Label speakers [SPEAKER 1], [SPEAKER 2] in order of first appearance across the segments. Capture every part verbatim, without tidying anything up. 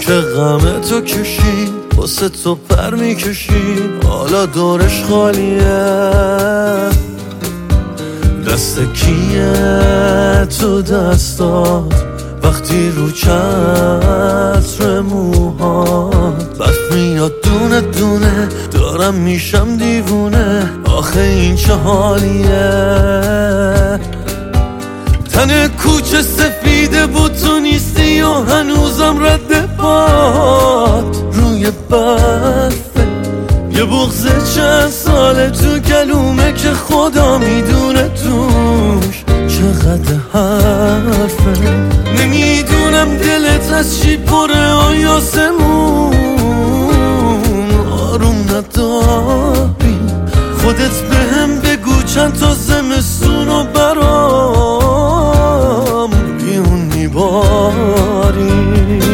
[SPEAKER 1] که غم تو کشید واسه تو پر میکشید، حالا دورش خالیه. دست کیه تو دستات وقتی رو چتر موهات برف میاد دونه دونه، دارم میشم دیوونه. آخه این چه حالیه؟ تن کوچه سفیده بود تو نیستی و هنوزم رد پات روی برفه. یه بغض چند ساله تو گلومه که خدا میدونه توش چقدر حرفه. نمیدونم دلت از چی پره آیاسمون، آروم نداری. خودت بهم بگو چند تا زمستون و برام بیون میباری.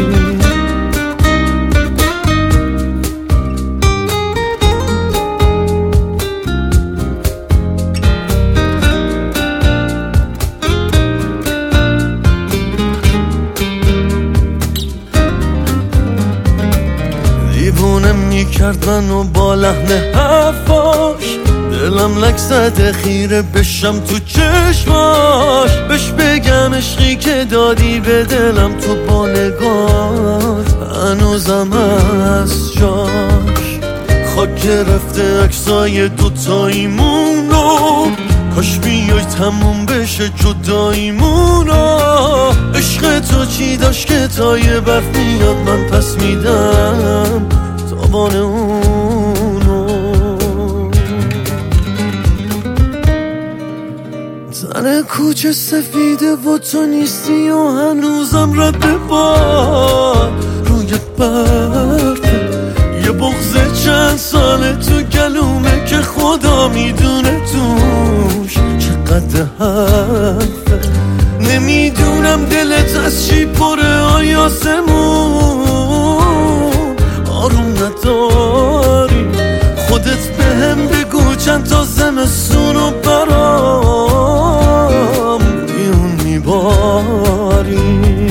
[SPEAKER 1] دیوونه میکرد منو با لحن حرفاش، دلم لک زده خیره بشم تو چشماش. بش بگم عشقی که دادی به دلم تو با نگاه هنوزم از جاش. خاک گرفته عکسای دوتاییمونو، کاش بیای تموم بشه جداییمونو. عشق تو چی داشت که تا یه برف میاد من پس میدم تابان اونو. تن کوچه سفیده و تو نیستی و هنوزم رد باد روی برفه. یه بغض چند ساله تو گلومه که خدا میدونه توش چقدر حرفه. نمیدونم دلت از چی پره آیاسمون، آروم نداری. خودت بهم بگو چند تا زمستون و برام بیون میباری.